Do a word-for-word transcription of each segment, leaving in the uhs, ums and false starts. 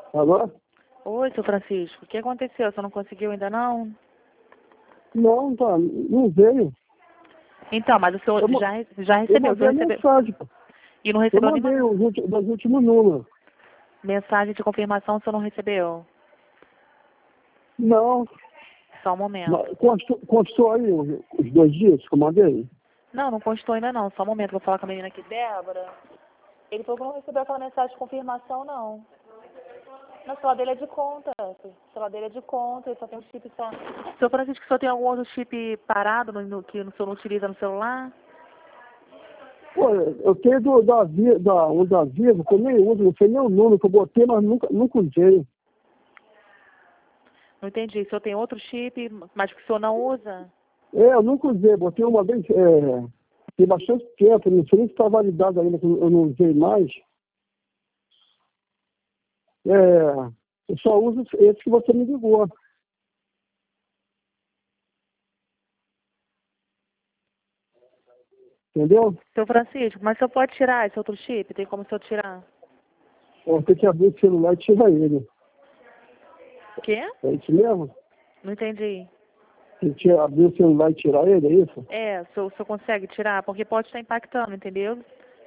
Alô? Oi, seu Francisco. O que aconteceu? Você não conseguiu ainda não? Não, tá, não veio. Então, mas o senhor Eu, ma- já, já eu recebeu. O mandei senhor a recebeu. mensagem, pô. E não Eu recebeu mandei nenhuma os últimos, dos últimos números. mensagem de confirmação, o senhor não recebeu. Não, Só um momento. mas constou, constou aí os, os dois dias que eu mandei? Não, não constou ainda não. Só um momento. Vou falar com a menina aqui. Débora. Ele falou que não recebeu aquela mensagem de confirmação, não. Na celular dele é de conta. O celular dele é de conta. Ele só tem um chip só. Seu Francisco, o senhor tem algum outro chip parado no, no, que o senhor não utiliza no celular? Pô, eu tenho do, da, Vi- da, um da Vivo, que eu nem uso, não sei nem o número que eu botei, mas nunca, nunca usei. Não entendi. O senhor tem outro chip, mas que o senhor não usa? É, eu nunca usei, botei uma vez, é, tem bastante tempo, não sei nem se está validado ainda, que eu não usei mais. É, eu só uso esse que você me ligou. Entendeu? Seu Francisco, mas o senhor pode tirar esse outro chip? Tem como o senhor tirar? Eu tenho que abrir o celular e tirar ele. O quê? É isso mesmo? Não entendi. Tem que abrir o celular e tirar ele, é isso? É, o senhor, o senhor consegue tirar? Porque pode estar impactando, entendeu?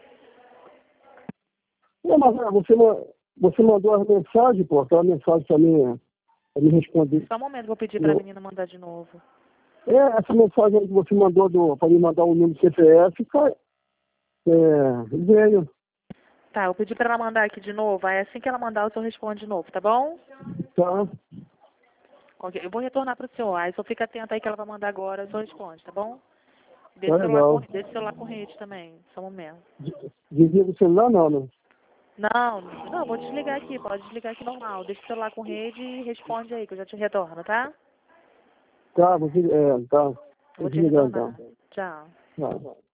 Não, mas ah, você, ma- você mandou as mensagens, pô, aquela mensagem pra mim, é, pra me responder. Só um momento, vou pedir para a Eu- menina mandar de novo. É, essa mensagem aí que você mandou do, pra me mandar o número do C P F, cara, é, veio. Tá, eu pedi para ela mandar aqui de novo. Aí assim que ela mandar, o senhor responde de novo, tá bom? Tá, Ok, eu vou retornar para o senhor. Aí só fica atento aí que ela vai mandar agora, o senhor responde, tá bom? tá Deixa o celular com, legal. deixa o celular com rede também, só um momento. De- Desliga o celular não, né? Não, não, vou desligar aqui, pode desligar aqui normal. Deixa o celular com rede e responde aí, que eu já te retorno, tá? Tá, vou, des- é, tá. Vou Vou te desligar então. retornar. Tchau. Tá.